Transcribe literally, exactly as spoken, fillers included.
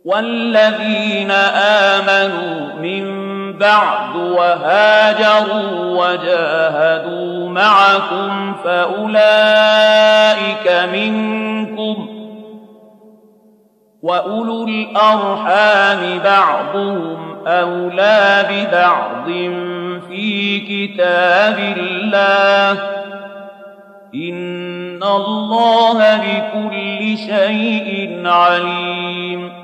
والذين آمنوا من بعد وهاجروا وجاهدوا معكم فأولئك منكم، وأولو الأرحام بعضهم أولى ببعض في كتاب الله، إن الله بكل شيء عليم.